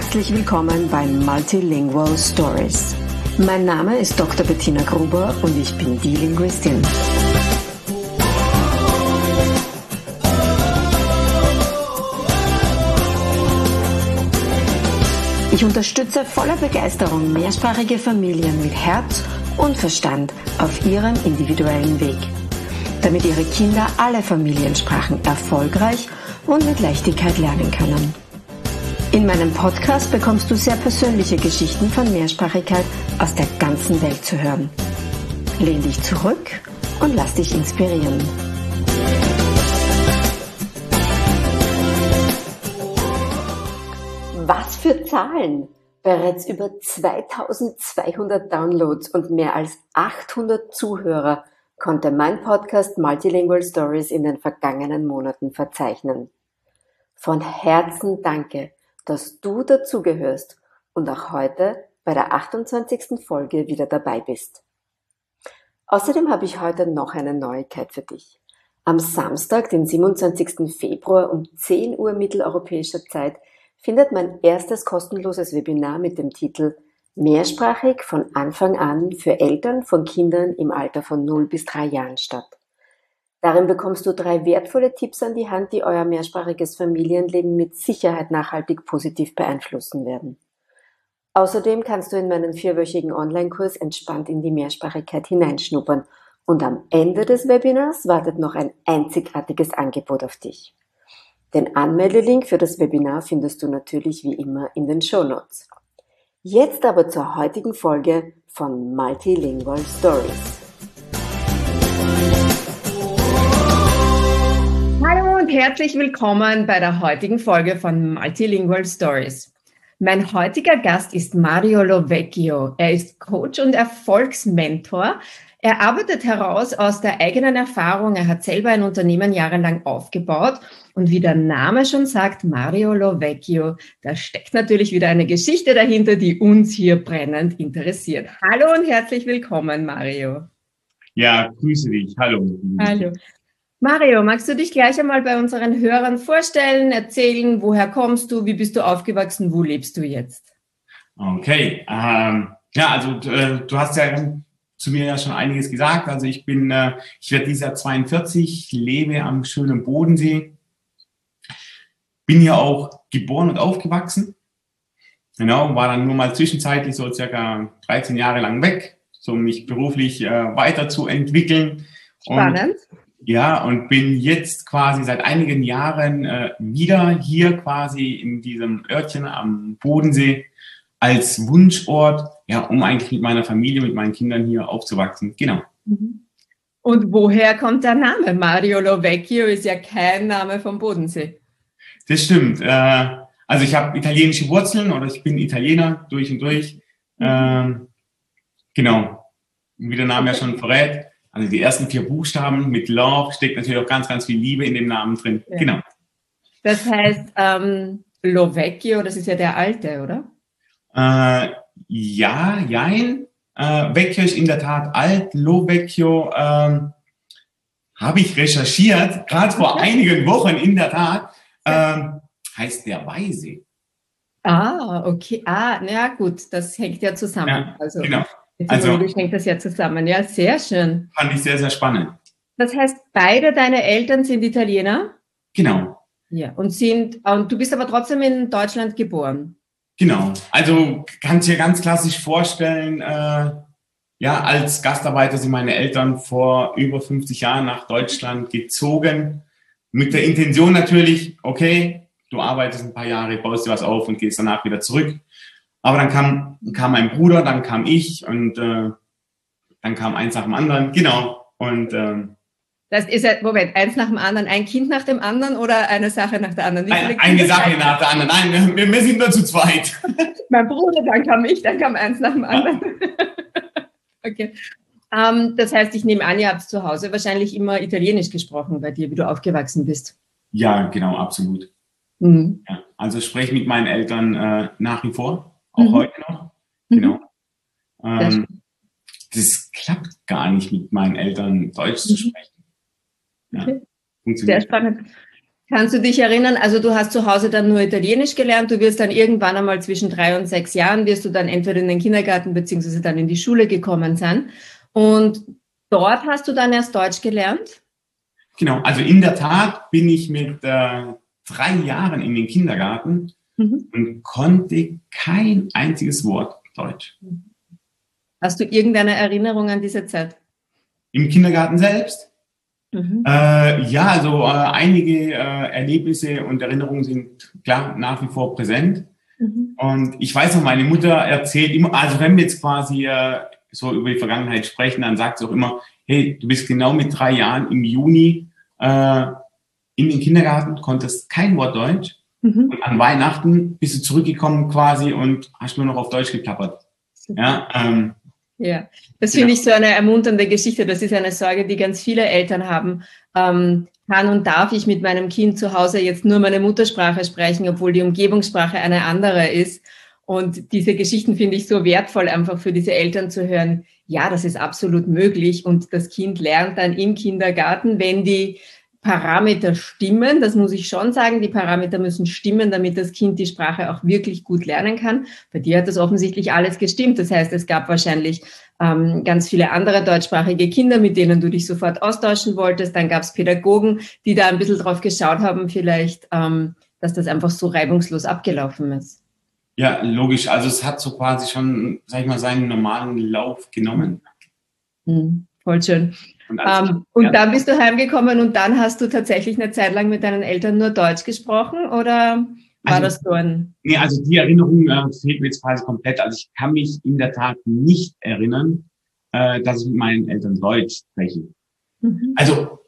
Herzlich willkommen bei Multilingual Stories. Mein Name ist Dr. Bettina Gruber und ich bin die Linguistin. Ich unterstütze voller Begeisterung mehrsprachige Familien mit Herz und Verstand auf ihrem individuellen Weg, damit ihre Kinder alle Familiensprachen erfolgreich und mit Leichtigkeit lernen können. In meinem Podcast bekommst du sehr persönliche Geschichten von Mehrsprachigkeit aus der ganzen Welt zu hören. Lehn dich zurück und lass dich inspirieren. Was für Zahlen! Bereits über 2200 Downloads und mehr als 800 Zuhörer konnte mein Podcast Multilingual Stories in den vergangenen Monaten verzeichnen. Von Herzen danke, dass du dazugehörst und auch heute bei der 28. Folge wieder dabei bist. Außerdem habe ich heute noch eine Neuigkeit für dich. Am Samstag, den 27. Februar um 10 Uhr mitteleuropäischer Zeit, findet mein erstes kostenloses Webinar mit dem Titel Mehrsprachig von Anfang an für Eltern von Kindern im Alter von 0 bis 3 Jahren statt. Darin bekommst du 3 wertvolle Tipps an die Hand, die euer mehrsprachiges Familienleben mit Sicherheit nachhaltig positiv beeinflussen werden. Außerdem kannst du in meinen 4-wöchigen Online-Kurs entspannt in die Mehrsprachigkeit hineinschnuppern und am Ende des Webinars wartet noch ein einzigartiges Angebot auf dich. Den Anmeldelink für das Webinar findest du natürlich wie immer in den Shownotes. Jetzt aber zur heutigen Folge von Multilingual Stories. Hallo und herzlich willkommen bei der heutigen Folge von Multilingual Stories. Mein heutiger Gast ist Mario Lovecchio. Er ist Coach und Erfolgsmentor. Er arbeitet heraus aus der eigenen Erfahrung. Er hat selber ein Unternehmen jahrelang aufgebaut. Und wie der Name schon sagt, Mario Lovecchio, da steckt natürlich wieder eine Geschichte dahinter, die uns hier brennend interessiert. Hallo und herzlich willkommen, Mario. Ja, grüße dich. Hallo. Hallo. Mario, magst du dich gleich einmal bei unseren Hörern vorstellen, erzählen, woher kommst du, wie bist du aufgewachsen, wo lebst du jetzt? Okay, du hast ja zu mir ja schon einiges gesagt. Also ich werde dieses Jahr 42, lebe am schönen Bodensee, bin hier auch geboren und aufgewachsen. Genau, war dann nur mal zwischenzeitlich so circa 13 Jahre lang weg, so um mich beruflich weiterzuentwickeln. Spannend. Und bin jetzt quasi seit einigen Jahren wieder hier quasi in diesem Örtchen am Bodensee als Wunschort, ja, um eigentlich mit meiner Familie, mit meinen Kindern hier aufzuwachsen. Genau. Und woher kommt der Name? Mario Lovecchio ist ja kein Name vom Bodensee. Das stimmt. Also ich habe italienische Wurzeln oder ich bin Italiener durch und durch. Genau. Wie der Name ja schon verrät. Also die ersten 4 Buchstaben mit Love steckt natürlich auch ganz, ganz viel Liebe in dem Namen drin. Ja. Genau. Das heißt, Lovecchio, das ist ja der Alte, oder? Jein. Vecchio ist in der Tat alt. Lovecchio habe ich recherchiert, gerade vor einigen Wochen in der Tat. Heißt der Weise. Ah, okay. Na gut, das hängt ja zusammen. Ja, also, genau. Etymologisch hängt das ja zusammen. Ja, sehr schön. Fand ich sehr, sehr spannend. Das heißt, beide deine Eltern sind Italiener? Genau. Ja, und du bist aber trotzdem in Deutschland geboren? Genau. Also kannst du dir ganz klassisch vorstellen, als Gastarbeiter sind meine Eltern vor über 50 Jahren nach Deutschland gezogen. Mit der Intention natürlich, okay, du arbeitest ein paar Jahre, baust dir was auf und gehst danach wieder zurück. Aber dann kam mein Bruder, dann kam ich und dann kam eins nach dem anderen. Genau. Und das ist ja, Moment, eins nach dem anderen, ein Kind nach dem anderen oder eine Sache nach der anderen? Eine Sache nach der anderen. Nein, wir sind nur zu zweit. Mein Bruder, dann kam ich, dann kam eins nach dem anderen. Okay. Das heißt, ich nehme an, ihr habt zu Hause wahrscheinlich immer Italienisch gesprochen bei dir, wie du aufgewachsen bist. Ja, genau, absolut. Ja, also spreche mit meinen Eltern nach wie vor, auch heute noch. Genau. Das klappt gar nicht, mit meinen Eltern Deutsch zu sprechen. Ja, okay. Sehr spannend. Kannst du dich erinnern, also du hast zu Hause dann nur Italienisch gelernt, du wirst dann irgendwann einmal zwischen 3 und 6 Jahren, wirst du dann entweder in den Kindergarten beziehungsweise dann in die Schule gekommen sein. Und dort hast du dann erst Deutsch gelernt? Genau, also in der Tat bin ich mit 3 Jahren in den Kindergarten und konnte kein einziges Wort Deutsch. Hast du irgendeine Erinnerung an diese Zeit? Im Kindergarten selbst? Ja, also einige Erlebnisse und Erinnerungen sind klar nach wie vor präsent. Und ich weiß noch, meine Mutter erzählt immer, also wenn wir jetzt quasi so über die Vergangenheit sprechen, dann sagt sie auch immer, hey, du bist genau mit 3 Jahren im Juni in den Kindergarten, konntest kein Wort Deutsch. Und an Weihnachten bist du zurückgekommen quasi und hast nur noch auf Deutsch geplappert. Ja, ja, das finde ich so eine ermunternde Geschichte. Das ist eine Sorge, die ganz viele Eltern haben. Kann und darf ich mit meinem Kind zu Hause jetzt nur meine Muttersprache sprechen, obwohl die Umgebungssprache eine andere ist? Und diese Geschichten finde ich so wertvoll, einfach für diese Eltern zu hören. Ja, das ist absolut möglich. Und das Kind lernt dann im Kindergarten, wenn die Parameter stimmen, das muss ich schon sagen, die Parameter müssen stimmen, damit das Kind die Sprache auch wirklich gut lernen kann. Bei dir hat das offensichtlich alles gestimmt. Das heißt, es gab wahrscheinlich ganz viele andere deutschsprachige Kinder, mit denen du dich sofort austauschen wolltest. Dann gab es Pädagogen, die da ein bisschen drauf geschaut haben, vielleicht, dass das einfach so reibungslos abgelaufen ist. Ja, logisch. Also es hat so quasi schon, sag ich mal, seinen normalen Lauf genommen. Voll schön. Und dann bist du heimgekommen und dann hast du tatsächlich eine Zeit lang mit deinen Eltern nur Deutsch gesprochen oder war das so ein... Nee, also die Erinnerung fehlt mir jetzt quasi komplett. Also ich kann mich in der Tat nicht erinnern, dass ich mit meinen Eltern Deutsch spreche. Also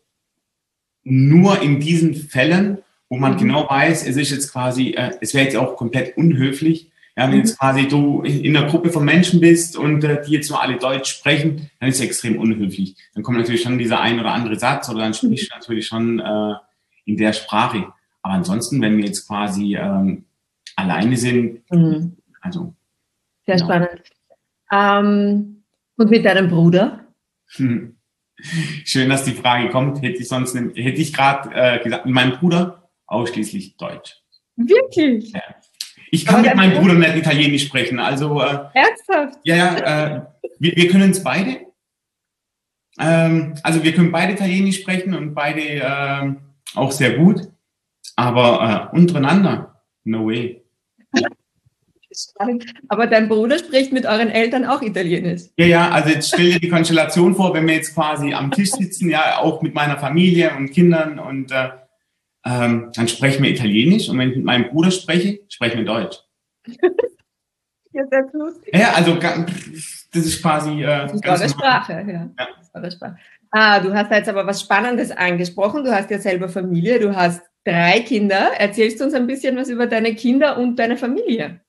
nur in diesen Fällen, wo man genau weiß, es ist jetzt quasi, es wäre jetzt auch komplett unhöflich, ja, wenn jetzt quasi du in einer Gruppe von Menschen bist und die jetzt nur alle Deutsch sprechen, dann ist es extrem unhöflich. Dann kommt natürlich schon dieser ein oder andere Satz oder dann sprichst du natürlich schon in der Sprache. Aber ansonsten, wenn wir jetzt quasi alleine sind, also... Sehr spannend. Und mit deinem Bruder? Schön, dass die Frage kommt. Hätte ich gerade gesagt, mit meinem Bruder ausschließlich Deutsch. Wirklich? Ja. Ich kann mit meinem Bruder nicht Italienisch sprechen. Also ernsthaft? Ja, wir können es beide. Also wir können beide Italienisch sprechen und beide auch sehr gut. Aber untereinander, no way. Spannend. Aber dein Bruder spricht mit euren Eltern auch Italienisch? Ja, also jetzt stell dir die Konstellation vor, wenn wir jetzt quasi am Tisch sitzen, ja, auch mit meiner Familie und Kindern und dann sprechen wir Italienisch und wenn ich mit meinem Bruder spreche, sprechen wir Deutsch. Ja, sehr lustig. Ja, also das ist quasi das ist eure Sprache, ja. Das ist eure Sprache. Du hast jetzt aber was Spannendes angesprochen. Du hast ja selber Familie, du hast 3 Kinder. Erzählst du uns ein bisschen was über deine Kinder und deine Familie?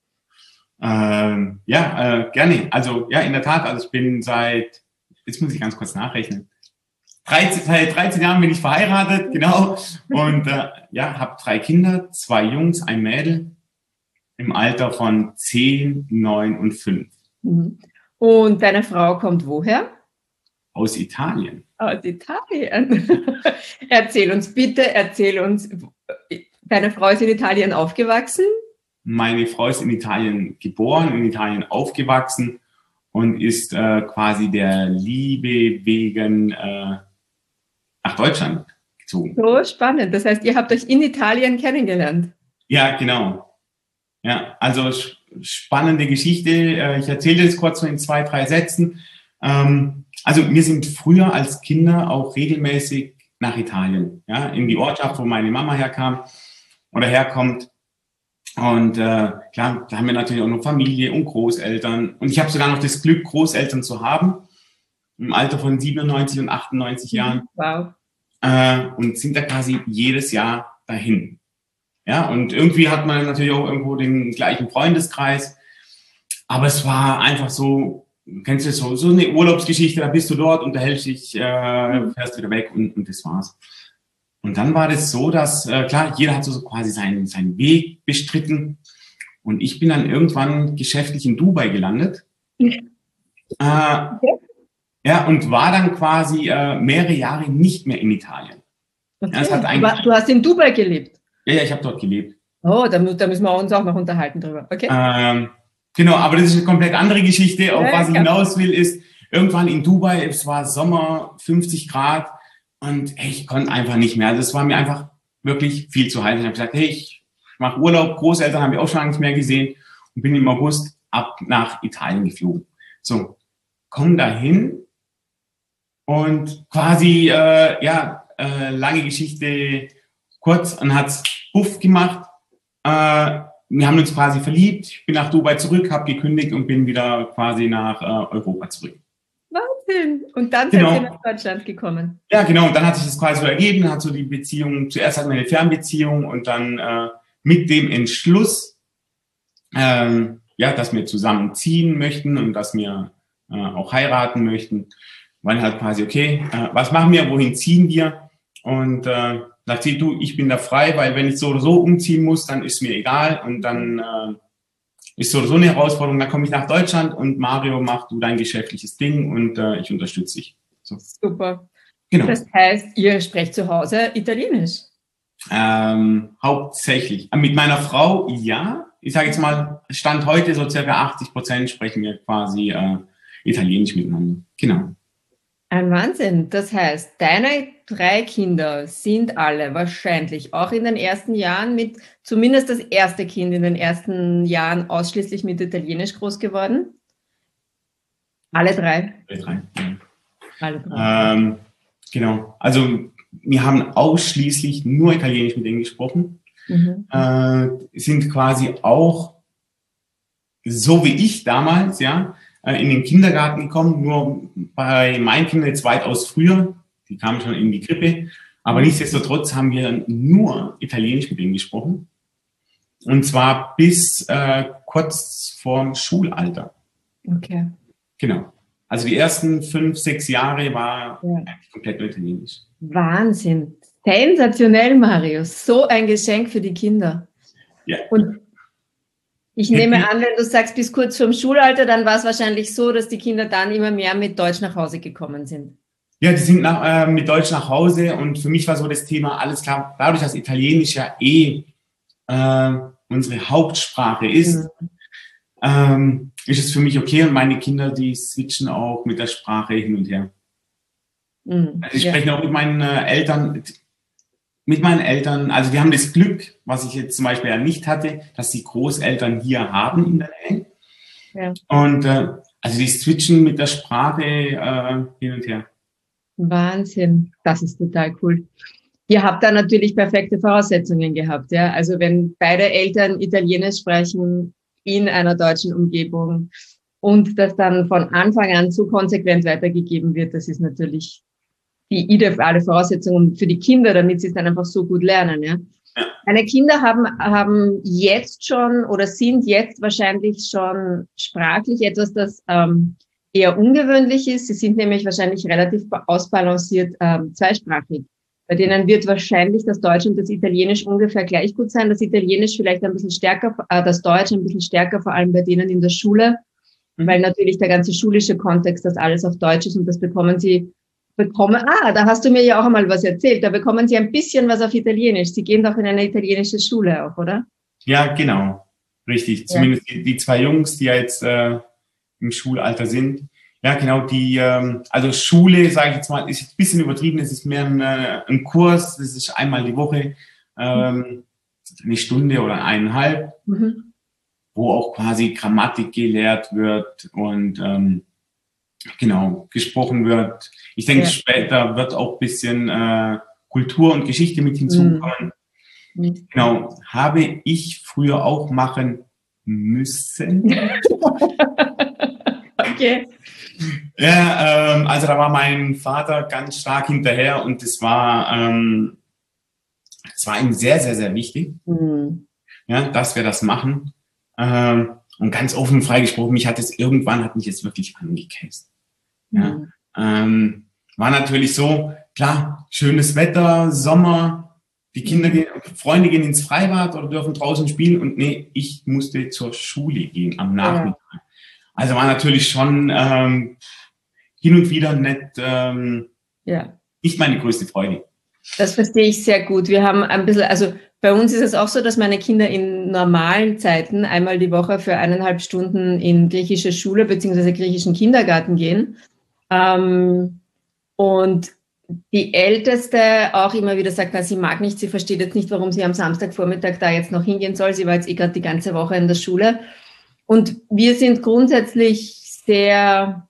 Gerne. Also ja, in der Tat, also ich bin jetzt muss ich ganz kurz nachrechnen, seit 13 Jahren bin ich verheiratet, genau, und habe 3 Kinder, 2 Jungs, ein Mädel im Alter von 10, 9 und 5. Und deine Frau kommt woher? Aus Italien. Aus Italien. Erzähl uns, deine Frau ist in Italien aufgewachsen? Meine Frau ist in Italien geboren, in Italien aufgewachsen und ist quasi der Liebe wegen nach Deutschland gezogen. So spannend. Das heißt, ihr habt euch in Italien kennengelernt? Ja, genau. Ja, also spannende Geschichte. Ich erzähle das kurz so in 2, 3 Sätzen. Also wir sind früher als Kinder auch regelmäßig nach Italien, ja, in die Ortschaft, wo meine Mama herkommt. Und klar, da haben wir natürlich auch noch Familie und Großeltern. Und ich habe sogar noch das Glück, Großeltern zu haben, im Alter von 97 und 98 Jahren. Wow. Und sind da quasi jedes Jahr dahin. Ja, und irgendwie hat man natürlich auch irgendwo den gleichen Freundeskreis. Aber es war einfach so, kennst du so eine Urlaubsgeschichte, da bist du dort, unterhältst dich, fährst wieder weg und das war's. Und dann war das so, dass, klar, jeder hat so quasi seinen Weg bestritten. Und ich bin dann irgendwann geschäftlich in Dubai gelandet. Ja, und war dann quasi mehrere Jahre nicht mehr in Italien. Okay. Ja, es hat eigentlich, aber du hast in Dubai gelebt? Ja, ich habe dort gelebt. Oh, da müssen wir uns auch noch unterhalten drüber. Okay. Genau, aber das ist eine komplett andere Geschichte. Auf was ich hinaus will, ist, irgendwann in Dubai, es war Sommer, 50 Grad und ich konnte einfach nicht mehr. Also es war mir einfach wirklich viel zu heiß. Ich habe gesagt, hey, ich mache Urlaub, Großeltern habe ich auch schon lange nicht mehr gesehen und bin im August ab nach Italien geflogen. So, komm dahin und quasi, lange Geschichte kurz und hat's Puff gemacht. Wir haben uns quasi verliebt. Ich bin nach Dubai zurück, habe gekündigt und bin wieder quasi nach Europa zurück. Wahnsinn! Und dann seid ihr nach Deutschland gekommen. Ja, genau. Und dann hat sich das quasi so ergeben, hat so die Beziehung, zuerst hatten wir eine Fernbeziehung und dann mit dem Entschluss, dass wir zusammen ziehen möchten und dass wir auch heiraten möchten, waren halt quasi, okay, was machen wir, wohin ziehen wir? Und sagt sie, du, ich bin da frei, weil wenn ich so oder so umziehen muss, dann ist mir egal und dann ist so oder so eine Herausforderung, dann komme ich nach Deutschland und Mario, mach du dein geschäftliches Ding und ich unterstütze dich. So. Super. Genau. Das heißt, ihr sprecht zu Hause Italienisch? Hauptsächlich. Mit meiner Frau, ja. Ich sage jetzt mal, Stand heute so circa 80% sprechen wir quasi Italienisch miteinander. Genau. Ein Wahnsinn. Das heißt, deine 3 Kinder sind alle wahrscheinlich auch in den ersten Jahren zumindest das erste Kind in den ersten Jahren ausschließlich mit Italienisch groß geworden? Alle 3? Alle 3, ja. Alle 3. Genau. Also wir haben ausschließlich nur Italienisch mit denen gesprochen. Sind quasi auch, so wie ich damals, in den Kindergarten gekommen, nur bei meinen Kindern jetzt weitaus früher. Die kamen schon in die Krippe. Aber nichtsdestotrotz haben wir nur Italienisch mit denen gesprochen. Und zwar bis kurz vorm Schulalter. Okay. Genau. Also die ersten 5, 6 Jahre war eigentlich komplett nur Italienisch. Wahnsinn. Sensationell, Marius. So ein Geschenk für die Kinder. Ja. Und ich nehme an, wenn du sagst, bis kurz vorm Schulalter, dann war es wahrscheinlich so, dass die Kinder dann immer mehr mit Deutsch nach Hause gekommen sind. Ja, die sind mit Deutsch nach Hause und für mich war so das Thema, alles klar, dadurch, dass Italienisch ja unsere Hauptsprache ist, ist es für mich okay und meine Kinder, die switchen auch mit der Sprache hin und her. Also ich spreche auch mit meinen Eltern, also die haben das Glück, was ich jetzt zum Beispiel ja nicht hatte, dass die Großeltern hier haben in der Nähe. Ja. Und also die switchen mit der Sprache hin und her. Wahnsinn, das ist total cool. Ihr habt da natürlich perfekte Voraussetzungen gehabt, ja. Also wenn beide Eltern Italienisch sprechen in einer deutschen Umgebung und das dann von Anfang an so konsequent weitergegeben wird, das ist natürlich die ideale Voraussetzung für die Kinder, damit sie es dann einfach so gut lernen, ja. Meine Kinder haben jetzt schon oder sind jetzt wahrscheinlich schon sprachlich etwas, das eher ungewöhnlich ist. Sie sind nämlich wahrscheinlich relativ ausbalanciert zweisprachig. Bei denen wird wahrscheinlich das Deutsch und das Italienisch ungefähr gleich gut sein. Das Italienisch vielleicht ein bisschen stärker, das Deutsch ein bisschen stärker, vor allem bei denen in der Schule, weil natürlich der ganze schulische Kontext, das alles auf Deutsch ist und das da hast du mir ja auch einmal was erzählt, da bekommen sie ein bisschen was auf Italienisch. Sie gehen doch in eine italienische Schule auch, oder? Ja, genau. Richtig. Zumindest die 2 Jungs, die ja jetzt im Schulalter sind. Ja, genau, also Schule, sage ich jetzt mal, ist ein bisschen übertrieben, es ist mehr ein Kurs, das ist einmal die Woche, eine Stunde oder 1,5, wo auch quasi Grammatik gelehrt wird und genau, gesprochen wird. Ich denke, später wird auch ein bisschen Kultur und Geschichte mit hinzukommen. Genau, habe ich früher auch machen müssen. Okay. Ja, also da war mein Vater ganz stark hinterher und das war ihm sehr, sehr, sehr wichtig, dass wir das machen. Und ganz offen und frei gesprochen, hat mich jetzt wirklich angekäst. Ja, war natürlich so, klar, schönes Wetter, Sommer, die Freunde gehen ins Freibad oder dürfen draußen spielen und nee, ich musste zur Schule gehen am Nachmittag. Ja. Also war natürlich schon hin und wieder nicht meine größte Freude. Das verstehe ich sehr gut. Wir haben ein bisschen, also bei uns ist es auch so, dass meine Kinder in normalen Zeiten einmal die Woche für 1,5 Stunden in griechische Schule bzw. griechischen Kindergarten gehen. Und die Älteste auch immer wieder sagt, na, sie mag nicht, sie versteht jetzt nicht, warum sie am Samstagvormittag da jetzt noch hingehen soll. Sie war jetzt gerade die ganze Woche in der Schule. Und wir sind grundsätzlich sehr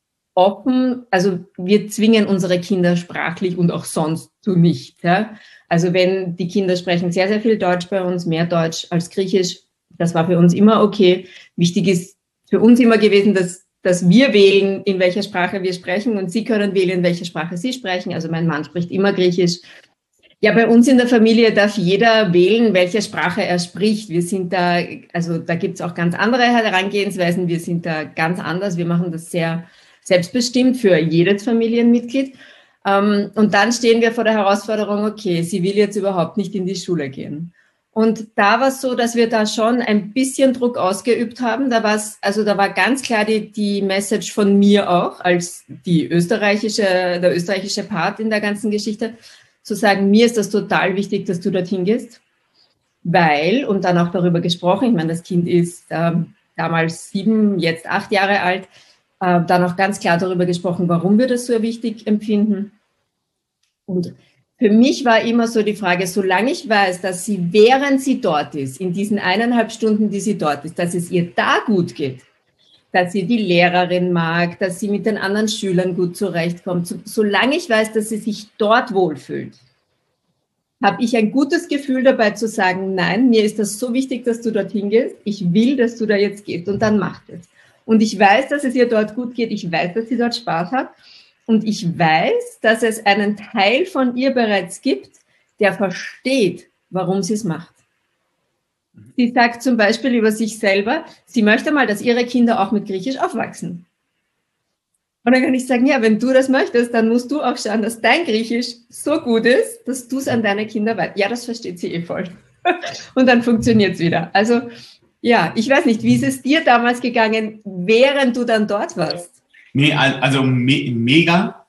offen, also wir zwingen unsere Kinder sprachlich und auch sonst zu nicht. Ja? Also wenn die Kinder sprechen sehr, sehr viel Deutsch bei uns, mehr Deutsch als Griechisch, das war für uns immer okay. Wichtig ist für uns immer gewesen, dass wir wählen, in welcher Sprache wir sprechen und sie können wählen, in welcher Sprache sie sprechen. Also mein Mann spricht immer Griechisch. Ja, bei uns in der Familie darf jeder wählen, welche Sprache er spricht. Wir sind da, also da gibt es auch ganz andere Herangehensweisen. Wir sind da ganz anders. Wir machen das sehr selbstbestimmt für jedes Familienmitglied. Und dann stehen wir vor der Herausforderung, okay, sie will jetzt überhaupt nicht in die Schule gehen. Und da war es so, dass wir da schon ein bisschen Druck ausgeübt haben. Da war ganz klar die Message von mir auch, als der österreichische Part in der ganzen Geschichte, zu sagen, mir ist das total wichtig, dass du dorthin gehst, weil, und dann auch darüber gesprochen, ich meine, das Kind ist damals 7, jetzt 8 Jahre alt, dann auch ganz klar darüber gesprochen, warum wir das so wichtig empfinden. Und für mich war immer so die Frage, solange ich weiß, dass sie, während sie dort ist, in diesen 1,5 Stunden, die sie dort ist, dass es ihr da gut geht, dass sie die Lehrerin mag, dass sie mit den anderen Schülern gut zurechtkommt, solange ich weiß, dass sie sich dort wohlfühlt, habe ich ein gutes Gefühl dabei zu sagen, nein, mir ist das so wichtig, dass du dorthin gehst, ich will, dass du da jetzt gehst und dann macht es. Und ich weiß, dass es ihr dort gut geht, ich weiß, dass sie dort Spaß hat und ich weiß, dass es einen Teil von ihr bereits gibt, der versteht, warum sie es macht. Sie sagt zum Beispiel über sich selber, sie möchte mal, dass ihre Kinder auch mit Griechisch aufwachsen. Und dann kann ich sagen, ja, wenn du das möchtest, dann musst du auch schauen, dass dein Griechisch so gut ist, dass du es an deine Kinder weißt. Ja, das versteht sie voll. Und dann funktioniert es wieder. Also ja, ich weiß nicht, wie ist es dir damals gegangen, während du dann dort warst? Nee, also mega,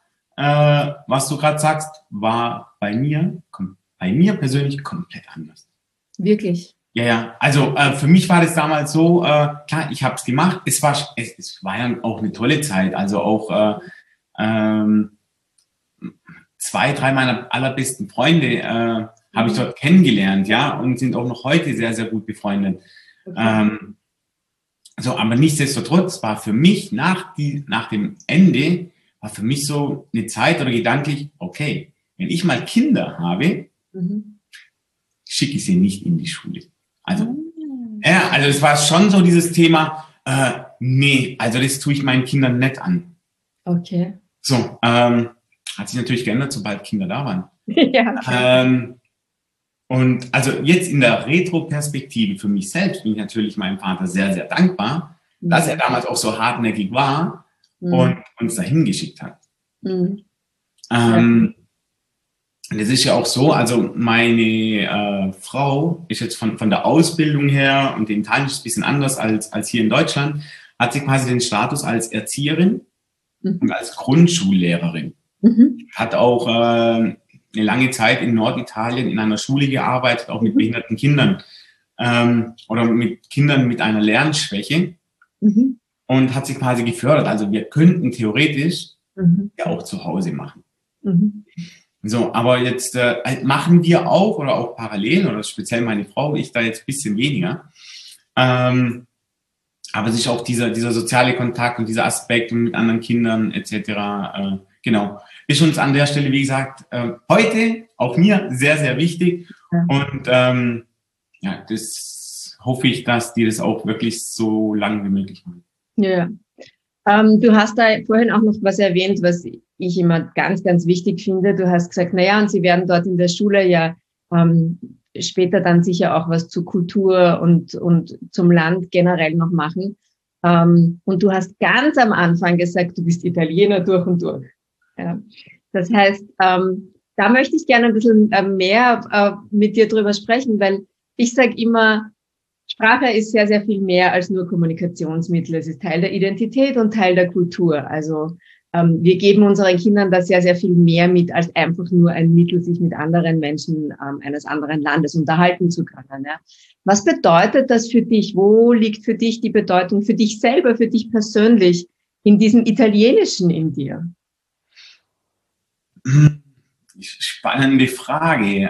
was du gerade sagst, war bei mir persönlich komplett anders. Wirklich? Ja, also für mich war das damals so, klar, ich habe es gemacht, es war ja auch eine tolle Zeit, also auch 2, 3 meiner allerbesten Freunde habe ich dort kennengelernt, ja, und sind auch noch heute sehr, sehr gut befreundet. Okay. Aber nichtsdestotrotz war für mich nach dem Ende, war für mich so eine Zeit oder gedanklich, okay, wenn ich mal Kinder habe, schicke ich sie nicht in die Schule. Also, ja, also es war schon so dieses Thema, nee, also das tue ich meinen Kindern nicht an. Okay. So, hat sich natürlich geändert, sobald Kinder da waren. Ja, okay. Und also jetzt in der Retro-Perspektive für mich selbst bin ich natürlich meinem Vater sehr, sehr dankbar, dass er damals auch so hartnäckig war und uns dahin geschickt hat. Und es ist ja auch so, also meine Frau ist jetzt von der Ausbildung her, und in Italien ist es ein bisschen anders als hier in Deutschland, hat sie quasi den Status als Erzieherin und als Grundschullehrerin. Hat auch eine lange Zeit in Norditalien in einer Schule gearbeitet, auch mit behinderten Kindern oder mit Kindern mit einer Lernschwäche und hat sie quasi gefördert. Also wir könnten theoretisch ja auch zu Hause machen. So, aber jetzt machen wir auch oder auch parallel, oder speziell meine Frau, ich da jetzt ein bisschen weniger. Aber es ist auch dieser soziale Kontakt und dieser Aspekt und mit anderen Kindern etc. Genau. Ist uns an der Stelle, wie gesagt, heute auch mir sehr, sehr wichtig. Und ja, das hoffe ich, dass die das auch wirklich so lange wie möglich machen. Ja. Du hast da vorhin auch noch was erwähnt, was ich immer ganz, ganz wichtig finde. Du hast gesagt, naja, und Sie werden dort in der Schule ja später dann sicher auch was zu Kultur und zum Land generell noch machen. Und du hast ganz am Anfang gesagt, du bist Italiener durch und durch. Ja. Das heißt, da möchte ich gerne ein bisschen mehr mit dir drüber sprechen, weil ich sage immer, Sprache ist sehr, sehr viel mehr als nur Kommunikationsmittel. Es ist Teil der Identität und Teil der Kultur. Also wir geben unseren Kindern da sehr, sehr viel mehr mit, als einfach nur ein Mittel, sich mit anderen Menschen eines anderen Landes unterhalten zu können. Ja. Was bedeutet das für dich? Wo liegt für dich die Bedeutung für dich selber, für dich persönlich in diesem Italienischen in dir? Spannende Frage.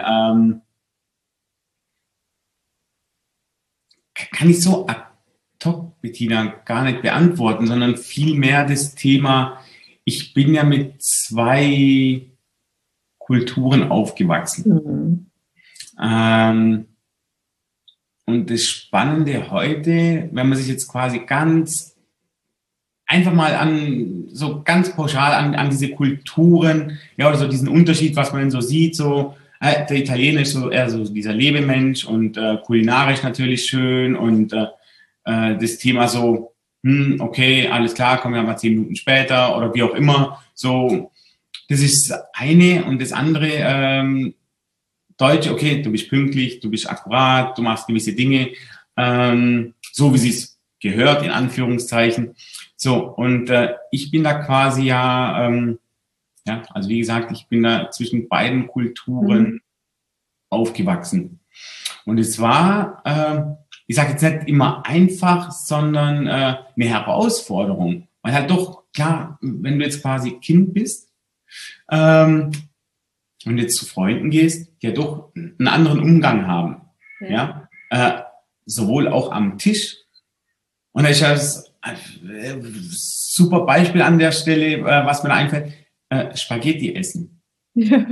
Kann ich so ad hoc, Bettina, gar nicht beantworten, sondern vielmehr das Thema, ich bin ja mit zwei Kulturen aufgewachsen. Und das Spannende heute, wenn man sich jetzt quasi ganz einfach mal so ganz pauschal an diese Kulturen, ja, oder so diesen Unterschied, was man so sieht, so, der Italiener ist so eher so dieser Lebemensch und kulinarisch natürlich schön und das Thema so, okay, alles klar, kommen wir mal 10 Minuten später oder wie auch immer. So, das ist das eine und das andere, Deutsche, okay, du bist pünktlich, du bist akkurat, du machst gewisse Dinge, so wie sie es gehört, in Anführungszeichen. So, und ich bin da quasi ja, also wie gesagt, ich bin da zwischen beiden Kulturen aufgewachsen. Und es war, ich sage jetzt nicht immer einfach, sondern eine Herausforderung. Weil halt doch, klar, wenn du jetzt quasi Kind bist und jetzt zu Freunden gehst, ja doch einen anderen Umgang haben. Ja, sowohl auch am Tisch. Und da ist das super Beispiel an der Stelle, was mir da einfällt, Spaghetti essen. Ja?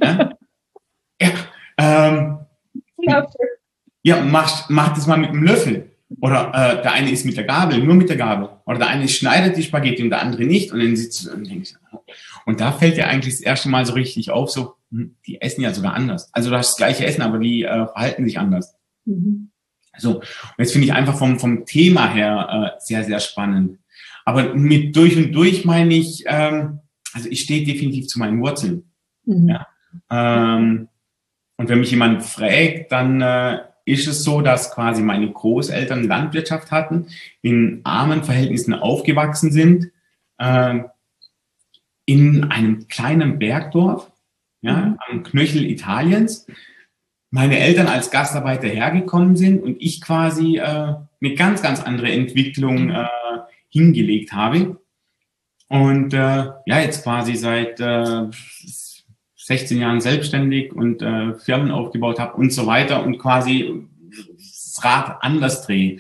Ja, mach das mal mit einem Löffel. Oder der eine isst mit der Gabel, nur mit der Gabel. Oder der eine schneidet die Spaghetti und der andere nicht. Und dann sitzt du und denkst, und da fällt dir eigentlich das erste Mal so richtig auf, so, die essen ja sogar anders. Also du hast das gleiche Essen, aber die verhalten sich anders. So, und jetzt finde ich einfach vom Thema her sehr, sehr spannend. Aber mit durch und durch meine ich, also ich stehe definitiv zu meinen Wurzeln. Ja? Und wenn mich jemand fragt, dann ist es so, dass quasi meine Großeltern Landwirtschaft hatten, in armen Verhältnissen aufgewachsen sind, in einem kleinen Bergdorf, ja, am Knöchel Italiens. Meine Eltern als Gastarbeiter hergekommen sind und ich quasi eine ganz, ganz andere Entwicklung hingelegt habe. Und jetzt quasi seit 16 Jahren selbstständig und Firmen aufgebaut habe und so weiter und quasi das Rad anders drehe.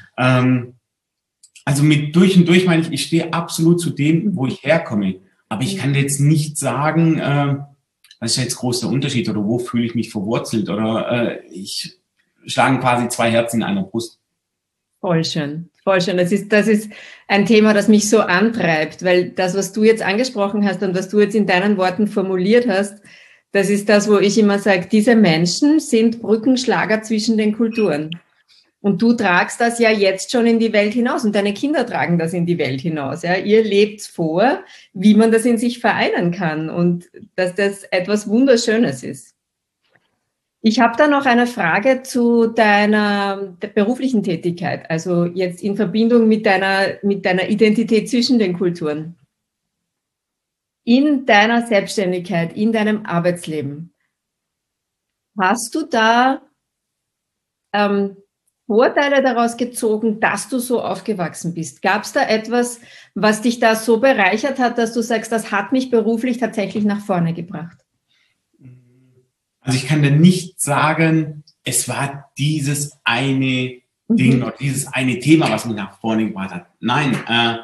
Also mit durch und durch meine ich stehe absolut zu dem, wo ich herkomme. Aber ich kann jetzt nicht sagen, was ist jetzt groß der Unterschied oder wo fühle ich mich verwurzelt oder ich schlage quasi zwei Herzen in einer Brust. Voll schön, voll schön. Das ist ein Thema, das mich so antreibt, weil das, was du jetzt angesprochen hast und was du jetzt in deinen Worten formuliert hast, das ist das, wo ich immer sage, diese Menschen sind Brückenschlager zwischen den Kulturen. Und du tragst das ja jetzt schon in die Welt hinaus und deine Kinder tragen das in die Welt hinaus. Ja? Ihr lebt vor, wie man das in sich vereinen kann und dass das etwas Wunderschönes ist. Ich habe da noch eine Frage zu deiner beruflichen Tätigkeit, also jetzt in Verbindung mit deiner Identität zwischen den Kulturen. In deiner Selbstständigkeit, in deinem Arbeitsleben, hast du da Vorteile daraus gezogen, dass du so aufgewachsen bist? Gab es da etwas, was dich da so bereichert hat, dass du sagst, das hat mich beruflich tatsächlich nach vorne gebracht? Also ich kann dir nicht sagen, es war dieses eine Ding oder dieses eine Thema, was mich nach vorne gebracht hat. Nein,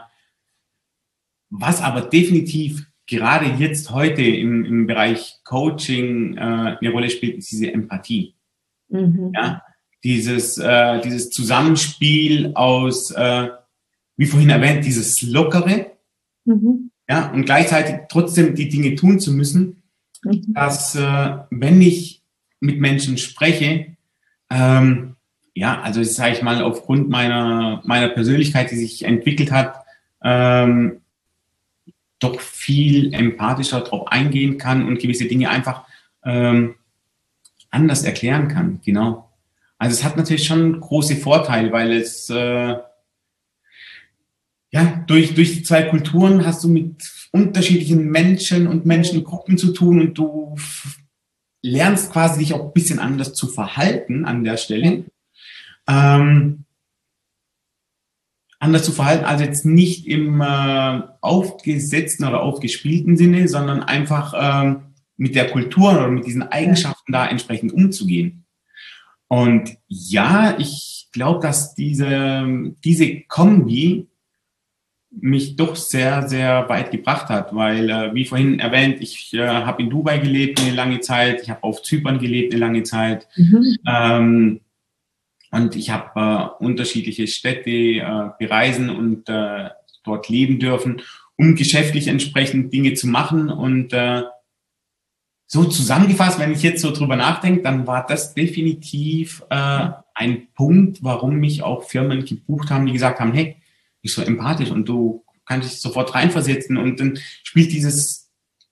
was aber definitiv gerade jetzt heute im Bereich Coaching eine Rolle spielt, ist diese Empathie. Ja? Dieses Zusammenspiel aus, wie vorhin erwähnt, dieses Lockere, ja, und gleichzeitig trotzdem die Dinge tun zu müssen, dass wenn ich mit Menschen spreche, also sage ich mal, aufgrund meiner Persönlichkeit, die sich entwickelt hat, doch viel empathischer darauf eingehen kann und gewisse Dinge einfach anders erklären kann, genau. Also es hat natürlich schon große Vorteile, weil es ja, durch die zwei Kulturen hast du mit unterschiedlichen Menschen und Menschengruppen zu tun und du lernst quasi dich auch ein bisschen anders zu verhalten an der Stelle. Anders zu verhalten, also jetzt nicht im aufgesetzten oder aufgespielten Sinne, sondern einfach mit der Kultur oder mit diesen Eigenschaften da entsprechend umzugehen. Und ja, ich glaube, dass diese Kombi mich doch sehr, sehr weit gebracht hat, weil, wie vorhin erwähnt, ich habe in Dubai gelebt eine lange Zeit, ich habe auf Zypern gelebt eine lange Zeit. Und ich habe unterschiedliche Städte bereisen und dort leben dürfen, um geschäftlich entsprechend Dinge zu machen. Und so zusammengefasst, wenn ich jetzt so drüber nachdenke, dann war das definitiv ein Punkt, warum mich auch Firmen gebucht haben, die gesagt haben, hey, bist so empathisch und du kannst dich sofort reinversetzen. Und dann spielt dieses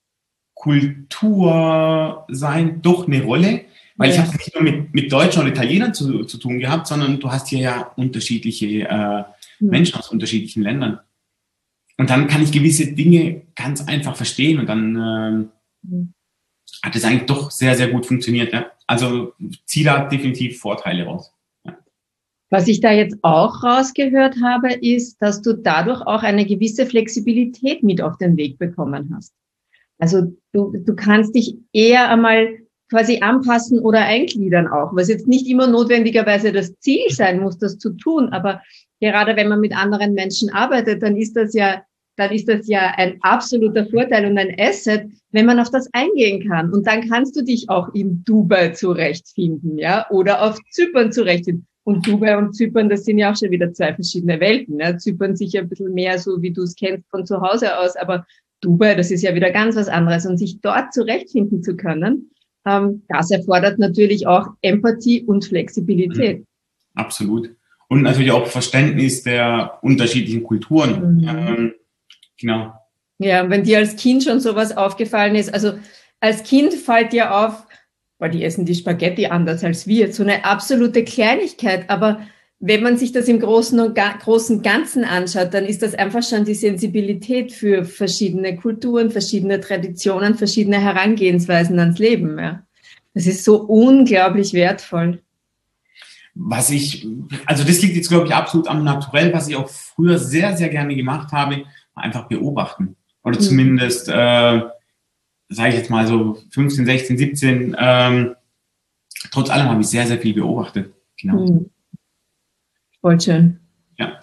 Kultursein doch eine Rolle. Weil ich habe es nicht nur mit Deutschen oder Italienern zu tun gehabt, sondern du hast hier ja unterschiedliche Menschen aus unterschiedlichen Ländern. Und dann kann ich gewisse Dinge ganz einfach verstehen und dann hat es eigentlich doch sehr, sehr gut funktioniert. Ja? Also ziehe da definitiv Vorteile raus. Ja. Was ich da jetzt auch rausgehört habe, ist, dass du dadurch auch eine gewisse Flexibilität mit auf den Weg bekommen hast. Also du kannst dich eher einmal quasi anpassen oder eingliedern auch, was jetzt nicht immer notwendigerweise das Ziel sein muss, das zu tun, aber gerade wenn man mit anderen Menschen arbeitet, dann ist das ja ein absoluter Vorteil und ein Asset, wenn man auf das eingehen kann. Und dann kannst du dich auch in Dubai zurechtfinden, ja, oder auf Zypern zurechtfinden. Und Dubai und Zypern, das sind ja auch schon wieder zwei verschiedene Welten, ne? Zypern sicher ein bisschen mehr so, wie du es kennst von zu Hause aus, aber Dubai, das ist ja wieder ganz was anderes. Und sich dort zurechtfinden zu können, das erfordert natürlich auch Empathie und Flexibilität. Absolut. Und natürlich auch Verständnis der unterschiedlichen Kulturen. Genau. Ja, wenn dir als Kind schon sowas aufgefallen ist, also als Kind fällt dir auf, boah, die essen die Spaghetti anders als wir, so eine absolute Kleinigkeit, aber wenn man sich das im großen Ganzen anschaut, dann ist das einfach schon die Sensibilität für verschiedene Kulturen, verschiedene Traditionen, verschiedene Herangehensweisen ans Leben. Ja. Das ist so unglaublich wertvoll. Also das liegt jetzt, glaube ich, absolut am Naturell, was ich auch früher sehr, sehr gerne gemacht habe, einfach beobachten. Oder zumindest, sage ich jetzt mal so 15, 16, 17, trotz allem habe ich sehr, sehr viel beobachtet. Genau. Voll schön. Ja.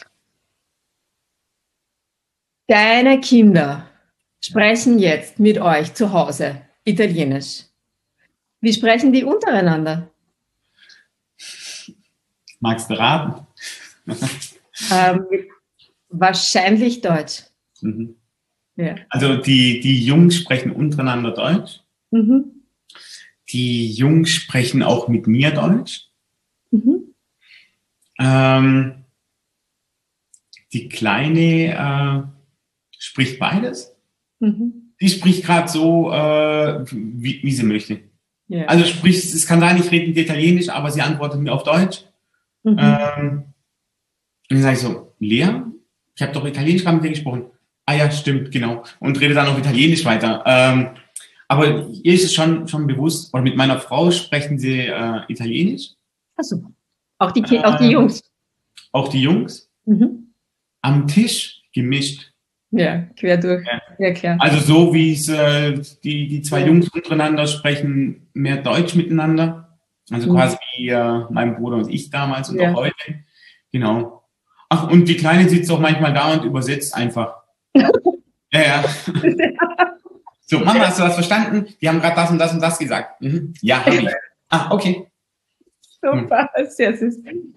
Deine Kinder sprechen jetzt mit euch zu Hause Italienisch. Wie sprechen die untereinander? Magst du raten? Wahrscheinlich Deutsch. Ja. Also die Jungs sprechen untereinander Deutsch. Die Jungs sprechen auch mit mir Deutsch. Die Kleine spricht beides. Die spricht gerade so, wie sie möchte. Yeah. Also sprich, es kann sein, ich rede mit Italienisch, aber sie antwortet mir auf Deutsch. Und dann sage ich so, Lea, ich habe doch Italienisch gerade mit dir gesprochen. Ah ja, stimmt, genau. Und rede dann auf Italienisch weiter. Aber ihr ist es schon bewusst, oder mit meiner Frau sprechen sie Italienisch. Ach super. Auch die Jungs. Auch die Jungs. Am Tisch gemischt. Ja, quer durch. Ja, klar. Also so wie es die zwei Jungs untereinander sprechen, mehr Deutsch miteinander. Also quasi wie mein Bruder und ich damals und auch heute. Genau. Ach, und die Kleine sitzt auch manchmal da und übersetzt einfach. Ja. So, Mama, hast du was verstanden? Die haben gerade das und das gesagt. Ja, habe ich. Ah, okay. Super, sehr süß.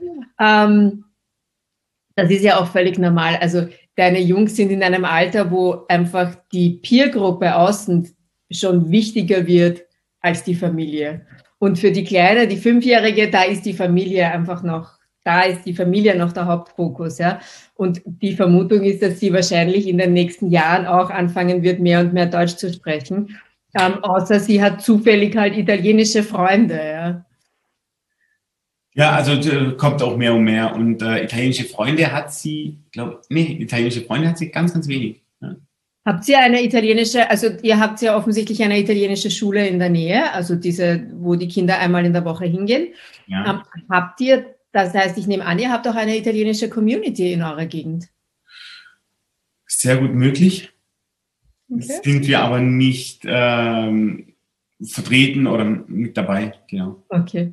Das ist ja auch völlig normal. Also deine Jungs sind in einem Alter, wo einfach die Peergruppe außen schon wichtiger wird als die Familie. Und für die Kleine, die 5-Jährige, da ist die Familie noch der Hauptfokus. Ja? Und die Vermutung ist, dass sie wahrscheinlich in den nächsten Jahren auch anfangen wird, mehr und mehr Deutsch zu sprechen. Außer sie hat zufällig halt italienische Freunde. Ja? Ja, also kommt auch mehr und mehr. Und italienische Freunde hat sie, ganz, ganz wenig. Ja. Habt ihr eine italienische, also ihr habt ja offensichtlich eine italienische Schule in der Nähe, also diese, wo die Kinder einmal in der Woche hingehen. Ja. Habt ihr, das heißt, ich nehme an, ihr habt auch eine italienische Community in eurer Gegend? Sehr gut möglich. Okay. Sind wir aber nicht vertreten oder mit dabei, genau. Okay.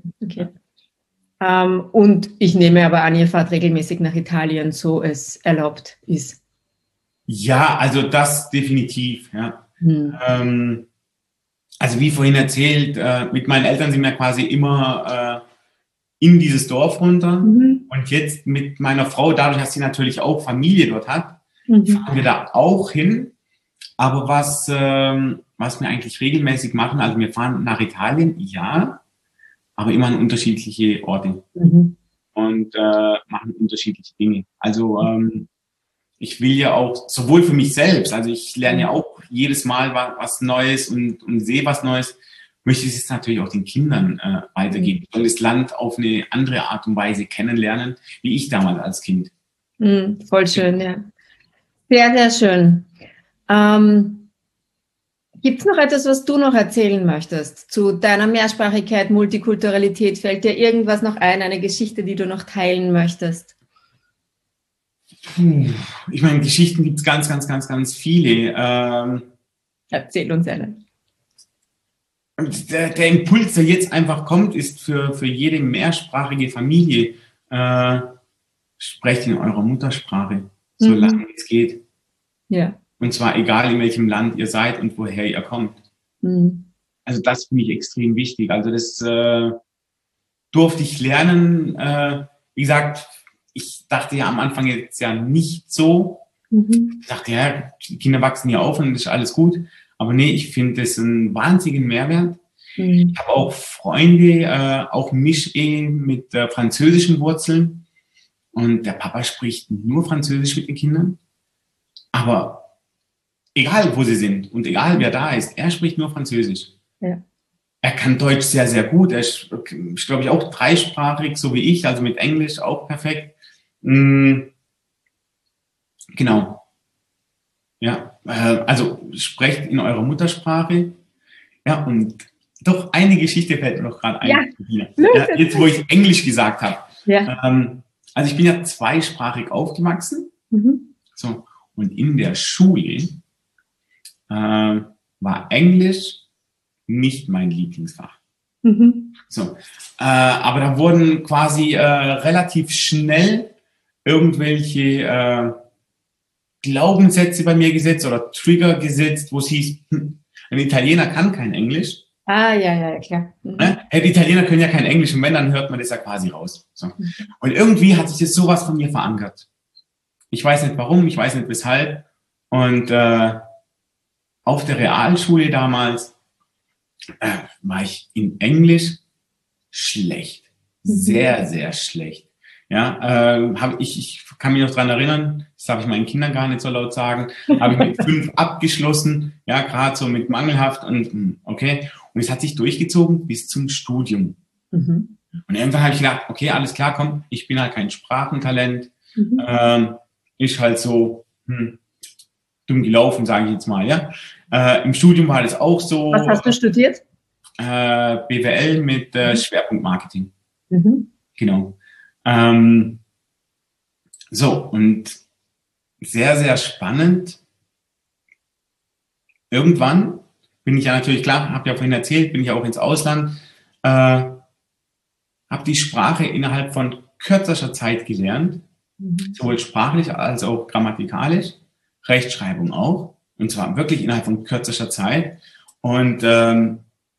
Und ich nehme aber an, ihr fahrt regelmäßig nach Italien, so es erlaubt ist. Ja, also das definitiv, ja. Also wie vorhin erzählt, mit meinen Eltern sind wir quasi immer in dieses Dorf runter. Und jetzt mit meiner Frau, dadurch, dass sie natürlich auch Familie dort hat, fahren wir da auch hin. Aber was wir eigentlich regelmäßig machen, also wir fahren nach Italien, ja, aber immer an unterschiedliche Orte und machen unterschiedliche Dinge. Also ich will ja auch, sowohl für mich selbst, also ich lerne ja auch jedes Mal was Neues und sehe was Neues, möchte ich es natürlich auch den Kindern weitergeben. Ich soll das Land auf eine andere Art und Weise kennenlernen, wie ich damals als Kind. Voll schön, ja. Sehr, sehr schön. Gibt es noch etwas, was du noch erzählen möchtest zu deiner Mehrsprachigkeit, Multikulturalität? Fällt dir irgendwas noch ein, eine Geschichte, die du noch teilen möchtest? Ich meine, Geschichten gibt es ganz, ganz, ganz, ganz viele. Erzähl uns eine. Der Impuls, der jetzt einfach kommt, ist für jede mehrsprachige Familie, sprecht in eurer Muttersprache, solange es geht. Ja. Und zwar egal, in welchem Land ihr seid und woher ihr kommt. Also das finde ich extrem wichtig. Also das durfte ich lernen. Wie gesagt, ich dachte ja am Anfang jetzt ja nicht so. Ich dachte, ja, die Kinder wachsen ja auf und das ist alles gut. Aber nee, ich finde das einen wahnsinnigen Mehrwert. Ich habe auch Freunde, auch Mischehe mit französischen Wurzeln. Und der Papa spricht nur Französisch mit den Kindern. Aber egal, wo sie sind und egal, wer da ist, er spricht nur Französisch. Ja. Er kann Deutsch sehr, sehr gut. Er ist, glaube ich, auch dreisprachig, so wie ich, also mit Englisch auch perfekt. Genau. Ja, also sprecht in eurer Muttersprache. Ja, und doch eine Geschichte fällt mir noch gerade ein. Ja. Jetzt, wo ich Englisch gesagt habe. Ja. Also ich bin ja zweisprachig aufgewachsen. So, und in der Schule war Englisch nicht mein Lieblingsfach. So, aber da wurden quasi relativ schnell irgendwelche Glaubenssätze bei mir gesetzt oder Trigger gesetzt, wo es hieß, ein Italiener kann kein Englisch. Ja, klar. Die Italiener können ja kein Englisch und wenn, dann hört man das ja quasi raus. So. Und irgendwie hat sich das sowas von mir verankert. Ich weiß nicht warum, ich weiß nicht weshalb. Und auf der Realschule damals war ich in Englisch schlecht. Sehr, sehr schlecht. Ja, ich kann mich noch dran erinnern, das darf ich meinen Kindern gar nicht so laut sagen, habe ich mit 5 abgeschlossen, ja, gerade so mit mangelhaft und okay. Und es hat sich durchgezogen bis zum Studium. Und irgendwann habe ich gedacht, okay, alles klar, komm, ich bin halt kein Sprachentalent, ist halt so dumm gelaufen, sage ich jetzt mal, ja. Im Studium war das auch so. Was hast du studiert? BWL mit Schwerpunkt Marketing. Genau. So, und sehr, sehr spannend. Irgendwann bin ich ja natürlich, klar, habe ja vorhin erzählt, bin ich auch ins Ausland, habe die Sprache innerhalb von kürzester Zeit gelernt, sowohl sprachlich als auch grammatikalisch, Rechtschreibung auch, und zwar wirklich innerhalb von kürzester Zeit. Und habe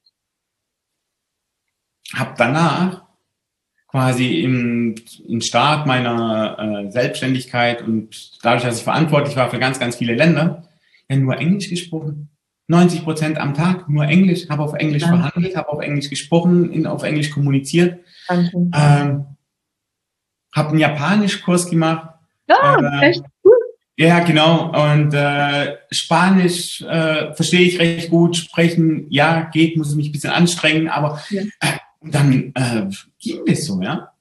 danach quasi im Start meiner Selbstständigkeit und dadurch, dass ich verantwortlich war für ganz, ganz viele Länder, ja nur Englisch gesprochen. 90% am Tag nur Englisch, habe auf Englisch verhandelt, habe auf Englisch gesprochen, auf Englisch kommuniziert. Habe einen Japanischkurs gemacht. Echt gut. Ja, genau. Und Spanisch verstehe ich recht gut. Sprechen, ja, geht, muss ich mich ein bisschen anstrengen, aber dann ging das so, ja.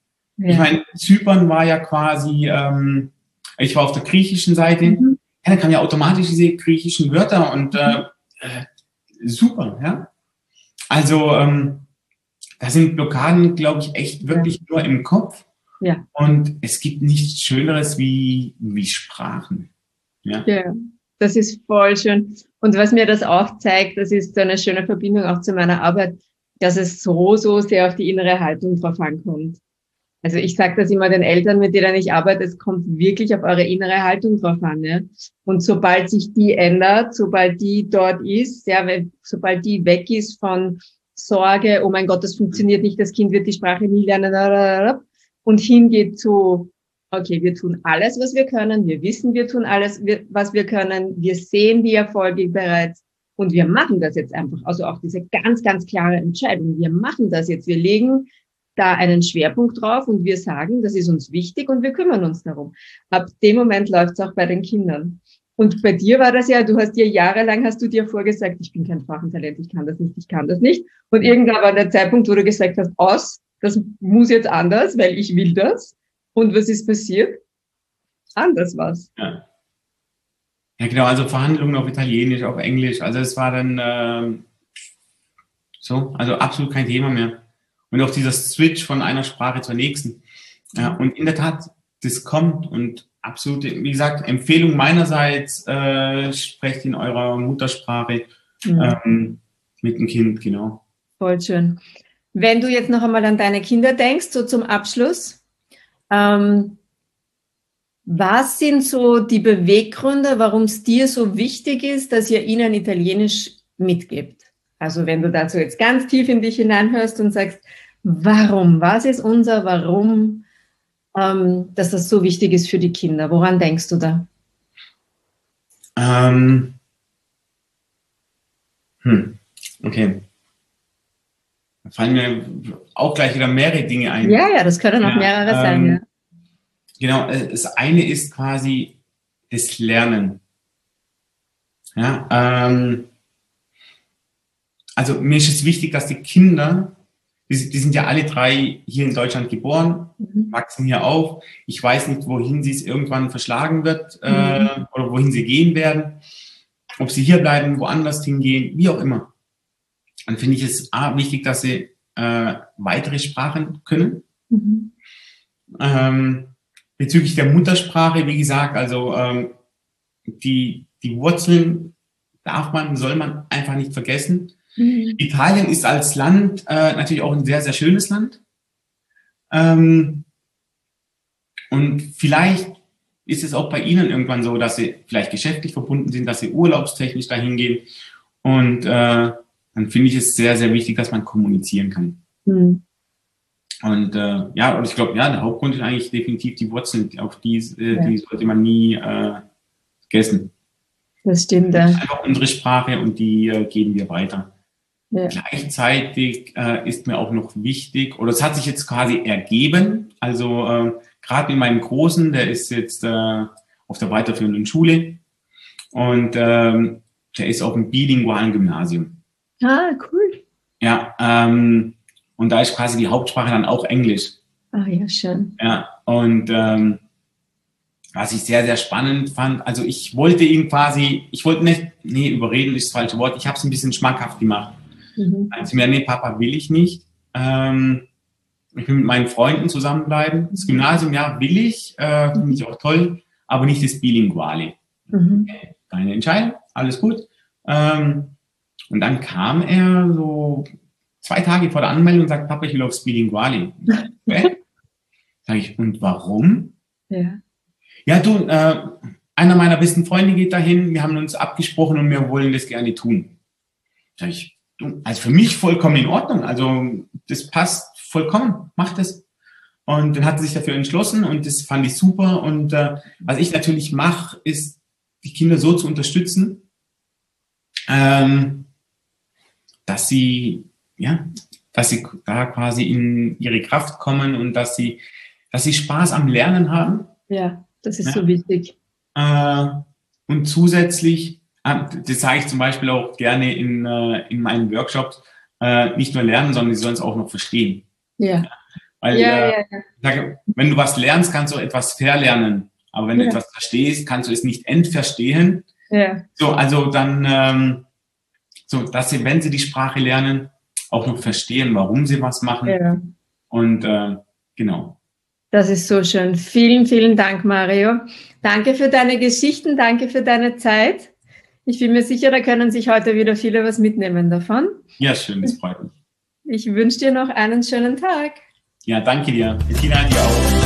Ich meine, Zypern war ja quasi, ich war auf der griechischen Seite, ja, da kamen ja automatisch diese griechischen Wörter und super, ja. Also da sind Blockaden, glaube ich, echt wirklich nur im Kopf. Ja. Und es gibt nichts Schöneres wie Sprachen. Ja. Ja, das ist voll schön. Und was mir das auch zeigt, das ist so eine schöne Verbindung auch zu meiner Arbeit, dass es so sehr auf die innere Haltung drauf ankommt. Also ich sage das immer den Eltern, mit denen ich arbeite, es kommt wirklich auf eure innere Haltung drauf an. Ja? Und sobald sich die ändert, sobald die dort ist, ja, sobald die weg ist von Sorge, oh mein Gott, das funktioniert nicht, das Kind wird die Sprache nie lernen, und hingeht zu, okay, wir tun alles, was wir können, wir wissen, wir tun alles, was wir können, wir sehen die Erfolge bereits und wir machen das jetzt einfach. Also auch diese ganz, ganz klare Entscheidung, wir machen das jetzt, wir legen da einen Schwerpunkt drauf und wir sagen, das ist uns wichtig und wir kümmern uns darum. Ab dem Moment läuft es auch bei den Kindern. Und bei dir war das ja, du hast dir jahrelang, hast du dir vorgesagt, ich bin kein Sprachentalent, ich kann das nicht, ich kann das nicht. Und irgendwann war der Zeitpunkt, wo du gesagt hast, das muss jetzt anders, weil ich will das. Und was ist passiert? Anders was. Ja. Ja, genau, also Verhandlungen auf Italienisch, auf Englisch, also es war dann so, also absolut kein Thema mehr. Und auch dieser Switch von einer Sprache zur nächsten. Ja, und in der Tat, das kommt und absolut, wie gesagt, Empfehlung meinerseits, sprecht in eurer Muttersprache mit dem Kind, genau. Voll schön. Wenn du jetzt noch einmal an deine Kinder denkst, so zum Abschluss, was sind so die Beweggründe, warum es dir so wichtig ist, dass ihr ihnen Italienisch mitgibt? Also wenn du dazu jetzt ganz tief in dich hineinhörst und sagst, warum? Was ist unser Warum, dass das so wichtig ist für die Kinder? Woran denkst du da? Okay. Da fallen mir auch gleich wieder mehrere Dinge ein. Ja, das können auch mehrere sein. Ja. Genau, das eine ist quasi das Lernen. Ja, also mir ist es wichtig, dass die Kinder, die sind ja alle drei hier in Deutschland geboren, wachsen hier auf. Ich weiß nicht, wohin sie es irgendwann verschlagen wird oder wohin sie gehen werden. Ob sie hier bleiben, woanders hingehen, wie auch immer. Dann finde ich es wichtig, dass sie weitere Sprachen können. Bezüglich der Muttersprache, wie gesagt, also die Wurzeln soll man einfach nicht vergessen. Italien ist als Land natürlich auch ein sehr, sehr schönes Land. Und vielleicht ist es auch bei Ihnen irgendwann so, dass Sie vielleicht geschäftlich verbunden sind, dass Sie urlaubstechnisch dahin gehen. Und dann finde ich es sehr, sehr wichtig, dass man kommunizieren kann. Und und ich glaube, der Hauptgrund ist eigentlich definitiv die Wurzeln, auf die sollte man nie vergessen. Das stimmt. Das ist einfach unsere Sprache und die geben wir weiter. Ja. Gleichzeitig ist mir auch noch wichtig, oder es hat sich jetzt quasi ergeben, also gerade mit meinem Großen, der ist jetzt auf der weiterführenden Schule und der ist auf einem bilingualen Gymnasium. Ah, cool. Ja, und da ist quasi die Hauptsprache dann auch Englisch. Ah ja, schön. Ja, und was ich sehr, sehr spannend fand, also ich wollte nicht, überreden ist das falsche Wort, ich habe es ein bisschen schmackhaft gemacht. Also mir, nee, Papa will ich nicht. Ich will mit meinen Freunden zusammenbleiben. Das Gymnasium, ja, will ich, finde ich auch toll, aber nicht das Bilinguale. Deine Entscheidung, alles gut. Und dann kam er so 2 Tage vor der Anmeldung und sagt, Papa, ich will aufs Bilinguale. Okay. Sag ich, und warum? Ja. Ja, du, einer meiner besten Freunde geht dahin, wir haben uns abgesprochen und wir wollen das gerne tun. Sag ich, also für mich vollkommen in Ordnung, also das passt vollkommen, mach das. Und dann hat er sich dafür entschlossen und das fand ich super. Und was ich natürlich mache, ist, die Kinder so zu unterstützen, dass sie da quasi in ihre Kraft kommen und dass sie Spaß am Lernen haben. Ja, das ist so wichtig. Und zusätzlich, das sage ich zum Beispiel auch gerne in meinen Workshops, nicht nur lernen, sondern sie sollen es auch noch verstehen. Ja. Weil, wenn du was lernst, kannst du etwas verlernen. Aber wenn du etwas verstehst, kannst du es nicht entverstehen. Ja. So, also dann, dass sie, wenn sie die Sprache lernen, auch noch verstehen, warum sie was machen. Ja. Und genau. Das ist so schön. Vielen, vielen Dank, Mario. Danke für deine Geschichten, danke für deine Zeit. Ich bin mir sicher, da können sich heute wieder viele was mitnehmen davon. Ja, schön, das freut mich. Ich wünsche dir noch einen schönen Tag. Ja, danke dir. Bettina, dir auch.